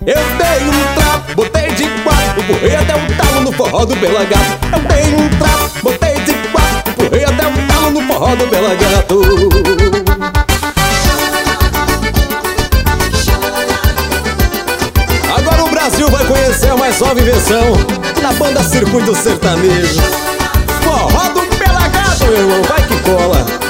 Eu dei um trapo, botei de quatro, empurrei até o talo no forró do Bela Gato. Eu dei um trapo, botei de quatro, empurrei até o talo no forró do Bela Gato. Agora o Brasil vai conhecer a mais suave versão da banda Circuito Sertanejo. Forró do Bela Gato, meu irmão, vai que cola.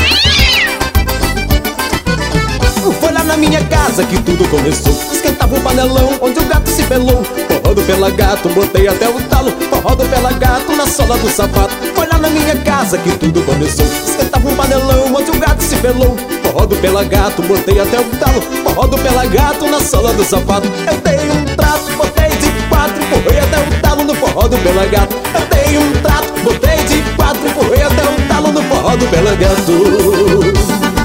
Foi lá na minha casa que tudo começou. Esquentava um panelão onde o gato se pelou. Forró do Bela Gato, botei até o talo. Forró do Bela Gato na sola do sapato. Foi lá na minha casa que tudo começou. Esquentava um panelão onde o gato se pelou. Forró do Bela Gato, botei até o talo. Forró do Bela Gato na sola do sapato. Eu dei um trato, botei de quatro, empurrei até o talo no forró do Bela Gato. Eu dei um trato, botei de quatro, empurrei até o talo no forró do Bela Gato.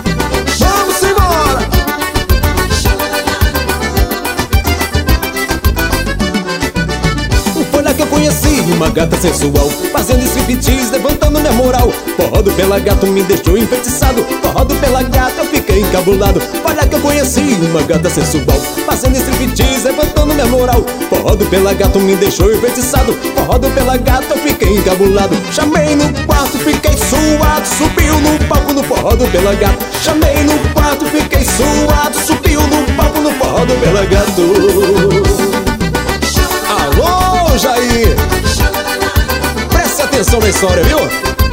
Conheci uma gata sensual, fazendo striptease, levantando minha moral. Forró do Bela Gato me deixou enfeitiçado. Forró do Bela Gato eu fiquei encabulado. Olha que eu conheci uma gata sensual, fazendo striptease, levantando minha moral. Forró do Bela Gato me deixou enfeitiçado. Forró do Bela Gato eu fiquei encabulado. Chamei no quarto, fiquei suado, subiu no palco no forró do Bela Gato. Chamei no quarto, fiquei suado, subiu no palco no forró do Bela Gato. Alô, Jair! Preste atenção na história, viu?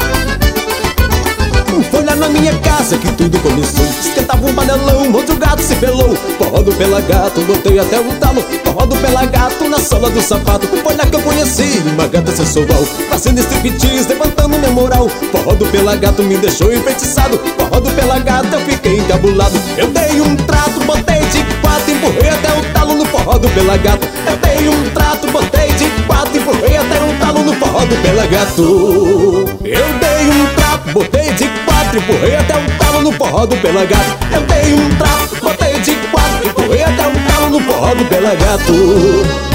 Foi lá na minha casa que tudo começou. Esquentava um panelão onde o gato se pelou. Forró do Bela Gato, botei até o talo. Forró do Bela Gato na sola do sapato. Foi lá que eu conheci uma gata sensual, fazendo striptease, levantando minha moral. Forró do Bela Gato me deixou enfeitiçado. Forró do Bela Gato eu fiquei encabulado. Eu dei um trato, botei de quatro, empurrei até o talo no forró do Bela Gato. Eu dei um trato, botei de quatro, empurrei até o talo no forró do Bela Gato. Eu dei um trato, botei de quatro, empurrei até o talo no forró do Bela Gato. Eu dei um trato, botei de quatro, empurrei até o talo no forró do Bela Gato.